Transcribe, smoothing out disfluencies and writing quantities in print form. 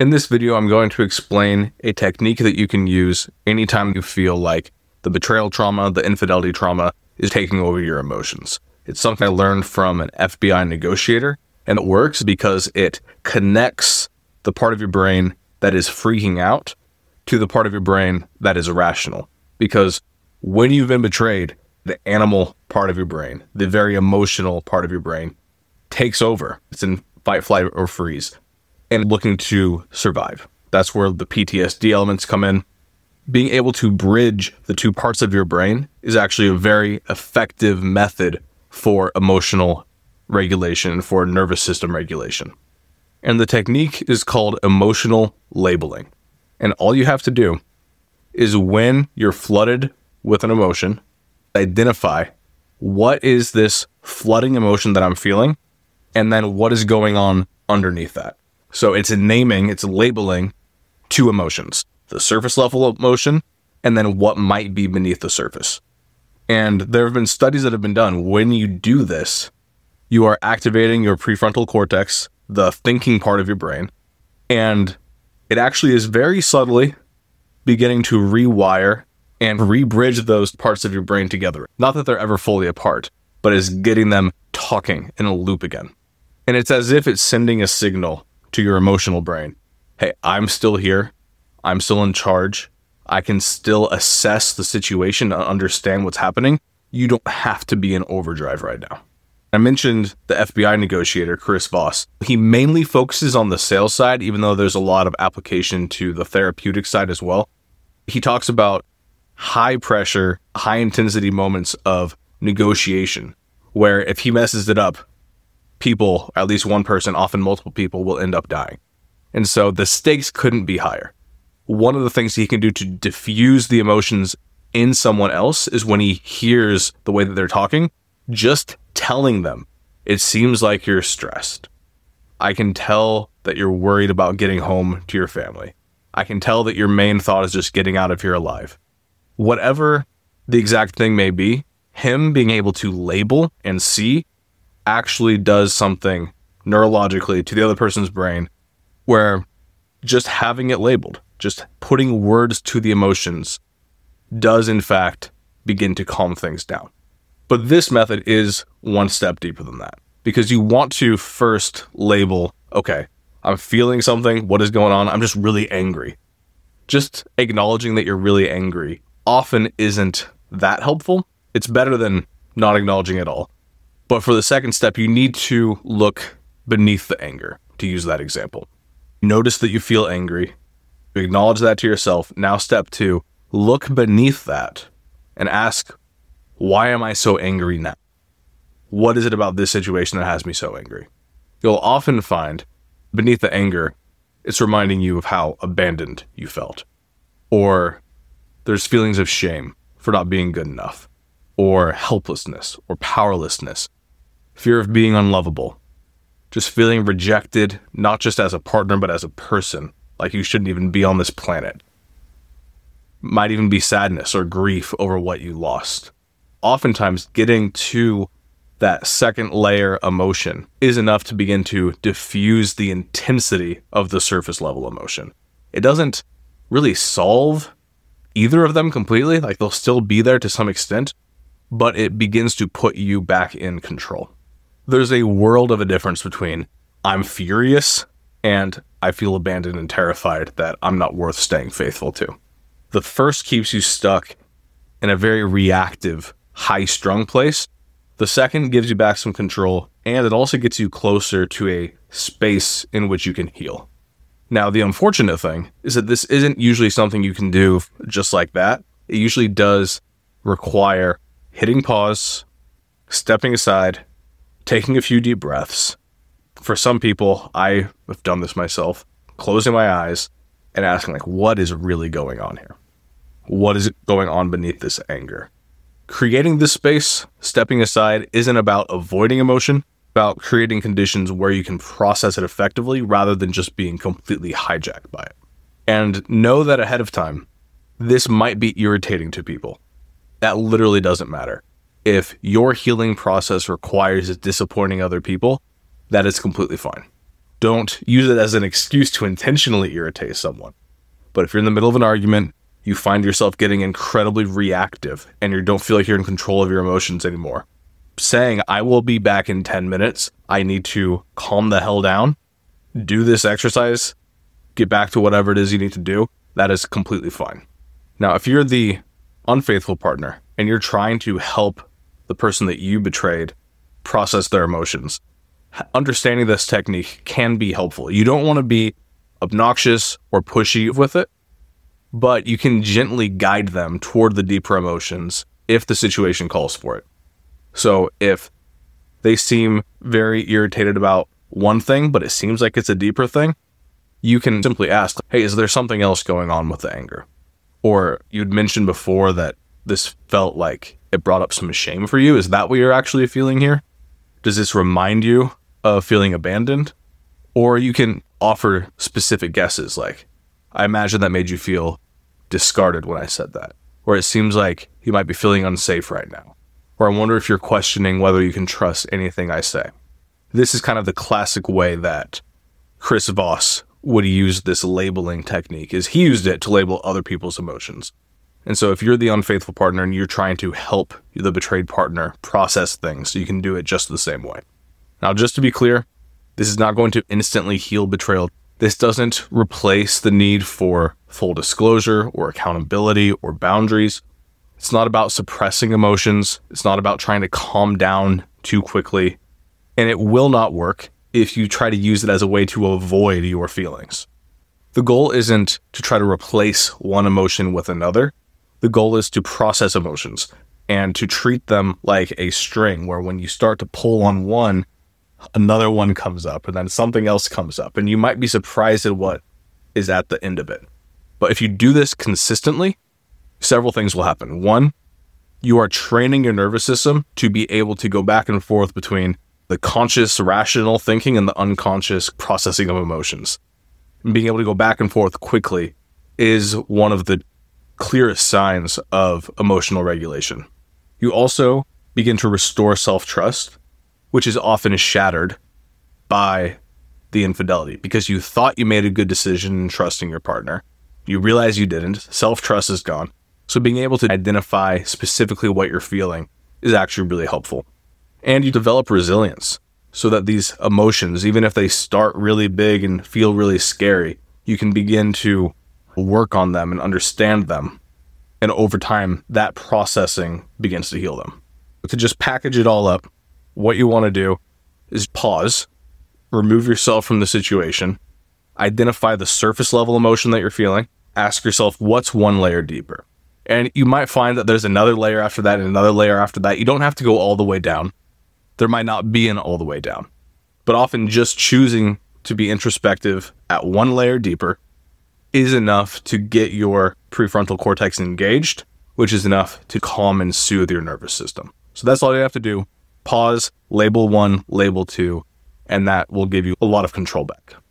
In this video, I'm going to explain a technique that you can use anytime you feel like the betrayal trauma, the infidelity trauma is taking over your emotions. It's something I learned from an FBI negotiator, and it works because it connects the part of your brain that is freaking out to the part of your brain that is rational. Because when you've been betrayed, the animal part of your brain, the very emotional part of your brain, takes over. It's in fight, flight, or freeze, and looking to survive. That's where the PTSD elements come in. Being able to bridge the two parts of your brain is actually a very effective method for emotional regulation, for nervous system regulation. And the technique is called emotional labeling. And all you have to do is, when you're flooded with an emotion, identify what is this flooding emotion that I'm feeling, and then what is going on underneath that. So it's labeling two emotions, the surface level emotion, and then what might be beneath the surface. And there have been studies that have been done. When you do this, you are activating your prefrontal cortex, the thinking part of your brain, and it actually is very subtly beginning to rewire and rebridge those parts of your brain together. Not that they're ever fully apart, but is getting them talking in a loop again. And it's as if it's sending a signal to your emotional brain. Hey, I'm still here. I'm still in charge. I can still assess the situation and understand what's happening. You don't have to be in overdrive right now. I mentioned the FBI negotiator, Chris Voss. He mainly focuses on the sales side, even though there's a lot of application to the therapeutic side as well. He talks about high pressure, high intensity moments of negotiation, where if he messes it up, people, at least one person, often multiple people, will end up dying. And so the stakes couldn't be higher. One of the things he can do to diffuse the emotions in someone else is, when he hears the way that they're talking, just telling them, it seems like you're stressed. I can tell that you're worried about getting home to your family. I can tell that your main thought is just getting out of here alive. Whatever the exact thing may be, him being able to label and see actually does something neurologically to the other person's brain, where just having it labeled, just putting words to the emotions, does in fact begin to calm things down. But this method is one step deeper than that, because you want to first label, okay, I'm feeling something, what is going on? I'm just really angry. Just acknowledging that you're really angry often isn't that helpful. It's better than not acknowledging at all. But for the second step, you need to look beneath the anger, to use that example. Notice that you feel angry. Acknowledge that to yourself. Now step 2, look beneath that and ask, why am I so angry now? What is it about this situation that has me so angry? You'll often find beneath the anger, it's reminding you of how abandoned you felt. Or there's feelings of shame for not being good enough, or helplessness or powerlessness, fear of being unlovable, just feeling rejected, not just as a partner, but as a person, like you shouldn't even be on this planet. Might even be sadness or grief over what you lost. Oftentimes, getting to that second layer emotion is enough to begin to diffuse the intensity of the surface level emotion. It doesn't really solve either of them completely, like they'll still be there to some extent, but it begins to put you back in control. There's a world of a difference between I'm furious and I feel abandoned and terrified that I'm not worth staying faithful to. The first keeps you stuck in a very reactive, high-strung place. The second gives you back some control, and it also gets you closer to a space in which you can heal. Now, the unfortunate thing is that this isn't usually something you can do just like that. It usually does require hitting pause, stepping aside, taking a few deep breaths. For some people, I have done this myself, closing my eyes and asking, what is really going on here? What is going on beneath this anger? Creating this space, stepping aside, isn't about avoiding emotion, about creating conditions where you can process it effectively rather than just being completely hijacked by it. And know that ahead of time, this might be irritating to people. That literally doesn't matter. If your healing process requires disappointing other people, that is completely fine. Don't use it as an excuse to intentionally irritate someone. But if you're in the middle of an argument, you find yourself getting incredibly reactive and you don't feel like you're in control of your emotions anymore, saying, I will be back in 10 minutes. I need to calm the hell down, do this exercise, get back to whatever it is you need to do. That is completely fine. Now, if you're the unfaithful partner and you're trying to help the person that you betrayed process their emotions, understanding this technique can be helpful. You don't want to be obnoxious or pushy with it, but you can gently guide them toward the deeper emotions if the situation calls for it. So if they seem very irritated about one thing, but it seems like it's a deeper thing, you can simply ask, hey, is there something else going on with the anger? Or you'd mentioned before that this felt like it brought up some shame for you. Is that what you're actually feeling here? Does this remind you of feeling abandoned? Or you can offer specific guesses like, I imagine that made you feel discarded when I said that. Or it seems like you might be feeling unsafe right now. Or I wonder if you're questioning whether you can trust anything I say. This is kind of the classic way that Chris Voss would use this labeling technique, is he used it to label other people's emotions. And so if you're the unfaithful partner and you're trying to help the betrayed partner process things, you can do it just the same way. Now, just to be clear, this is not going to instantly heal betrayal. This doesn't replace the need for full disclosure or accountability or boundaries. It's not about suppressing emotions. It's not about trying to calm down too quickly. And it will not work if you try to use it as a way to avoid your feelings. The goal isn't to try to replace one emotion with another. The goal is to process emotions and to treat them like a string where when you start to pull on one, another one comes up and then something else comes up. And you might be surprised at what is at the end of it. But if you do this consistently, several things will happen. One, you are training your nervous system to be able to go back and forth between the conscious, rational thinking and the unconscious processing of emotions. And being able to go back and forth quickly is one of the clearest signs of emotional regulation. You also begin to restore self-trust, which is often shattered by the infidelity because you thought you made a good decision in trusting your partner. You realize you didn't. Self-trust is gone. So being able to identify specifically what you're feeling is actually really helpful. And you develop resilience so that these emotions, even if they start really big and feel really scary, you can begin to work on them and understand them. And over time, that processing begins to heal them. But to just package it all up, what you want to do is pause, remove yourself from the situation, identify the surface level emotion that you're feeling, ask yourself what's one layer deeper. And you might find that there's another layer after that and another layer after that. You don't have to go all the way down. There might not be an all the way down. But often just choosing to be introspective at one layer deeper is enough to get your prefrontal cortex engaged, which is enough to calm and soothe your nervous system. So that's all you have to do. Pause, label one, label two, and that will give you a lot of control back.